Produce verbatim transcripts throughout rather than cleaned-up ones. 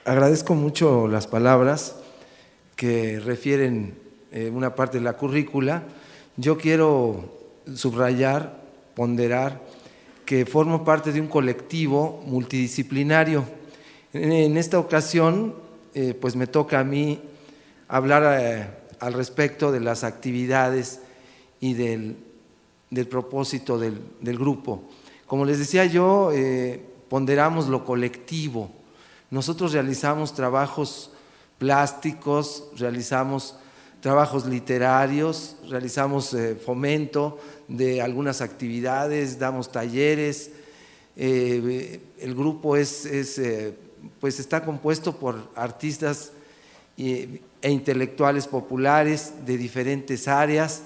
agradezco mucho las palabras que refieren eh, una parte de la currícula. Yo quiero subrayar, ponderar, que formo parte de un colectivo multidisciplinario. En, en esta ocasión, eh, pues me toca a mí hablar eh, al respecto de las actividades y del, del propósito del, del grupo. Como les decía yo, eh, ponderamos lo colectivo. Nosotros realizamos trabajos plásticos, realizamos trabajos literarios, realizamos eh, fomento de algunas actividades, damos talleres. Eh, el grupo es, es, eh, pues está compuesto por artistas e, e intelectuales populares de diferentes áreas.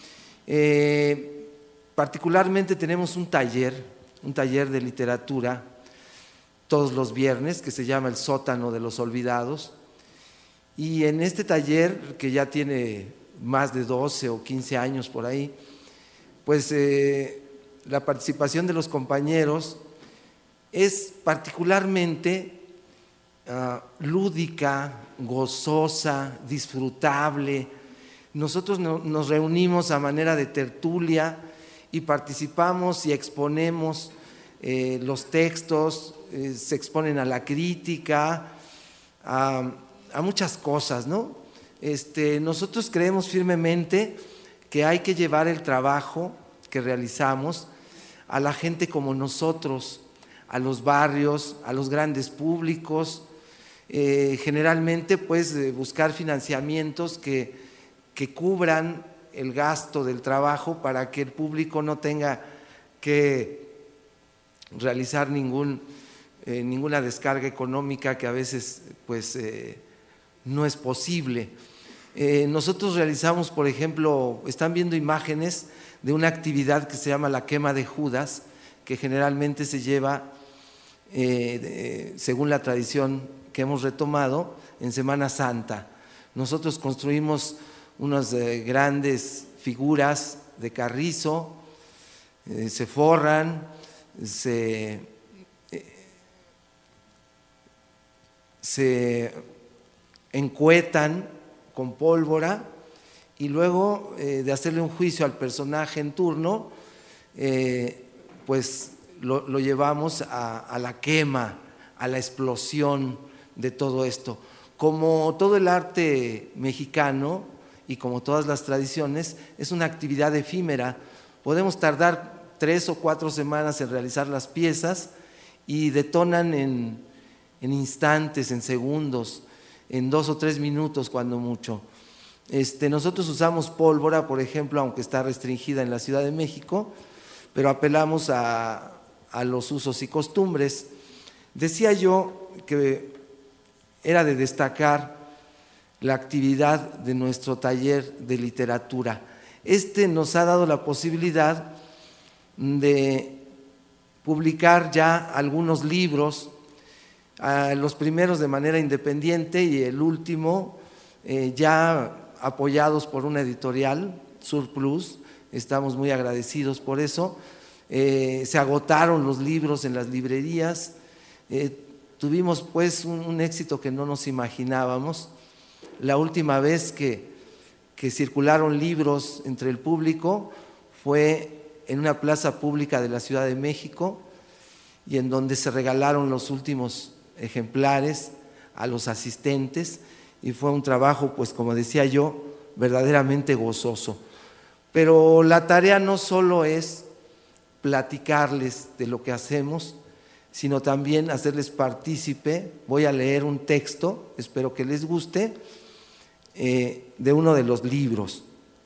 Eh, particularmente tenemos un taller, un taller de literatura todos los viernes que se llama El Sótano de los Olvidados. Y en este taller, que ya tiene más de doce o quince años por ahí, pues eh, la participación de los compañeros es particularmente uh, lúdica, gozosa, disfrutable. Nosotros no, nos reunimos a manera de tertulia y participamos y exponemos eh, los textos, eh, se exponen a la crítica, a a muchas cosas, ¿no? Este, nosotros creemos firmemente que hay que llevar el trabajo que realizamos a la gente como nosotros, a los barrios, a los grandes públicos, eh, generalmente pues eh, buscar financiamientos que, que cubran el gasto del trabajo para que el público no tenga que realizar ningún, eh, ninguna descarga económica que a veces pues eh, no es posible. Eh, nosotros realizamos, por ejemplo, están viendo imágenes de una actividad que se llama la quema de Judas, que generalmente se lleva, eh, de, según la tradición que hemos retomado, en Semana Santa. Nosotros construimos unas eh, grandes figuras de carrizo, eh, se forran, se, eh, se encuetan con pólvora y luego eh, de hacerle un juicio al personaje en turno, eh, pues lo, lo llevamos a, a la quema, a la explosión de todo esto. Como todo el arte mexicano y como todas las tradiciones, es una actividad efímera. Podemos tardar tres o cuatro semanas en realizar las piezas y detonan en, en instantes, en segundos, en dos o tres minutos cuando mucho. Este, nosotros usamos pólvora, por ejemplo, aunque está restringida en la Ciudad de México, pero apelamos a, a los usos y costumbres. Decía yo que era de destacar la actividad de nuestro taller de literatura. Este nos ha dado la posibilidad de publicar ya algunos libros, a los primeros de manera independiente y el último eh, ya apoyados por una editorial, Surplus. Estamos muy agradecidos por eso. Eh, se agotaron los libros en las librerías, eh, tuvimos pues un, un éxito que no nos imaginábamos. La última vez que, que circularon libros entre el público fue en una plaza pública de la Ciudad de México y en donde se regalaron los últimos ejemplares a los asistentes y fue un trabajo, pues como decía yo, verdaderamente gozoso. Pero la tarea no solo es platicarles de lo que hacemos, sino también hacerles partícipe. Voy a leer un texto, espero que les guste, eh, de uno de los libros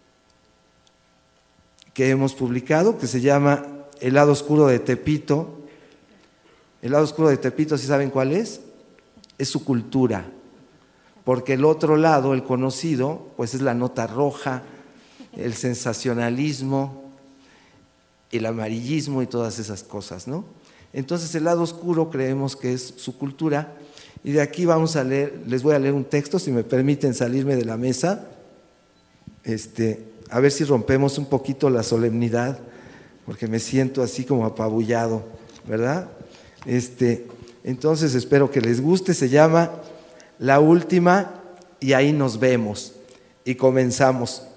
que hemos publicado, que se llama El lado oscuro de Tepito. El lado oscuro de Tepito, ¿sí saben cuál es? Es su cultura, porque el otro lado, el conocido, pues es la nota roja, el sensacionalismo, el amarillismo y todas esas cosas, ¿no? Entonces el lado oscuro creemos que es su cultura y de aquí vamos a leer, les voy a leer un texto, si me permiten salirme de la mesa, este, a ver si rompemos un poquito la solemnidad, porque me siento así como apabullado, ¿verdad? Este, Entonces espero que les guste. Se llama La Última y ahí nos vemos. Y comenzamos.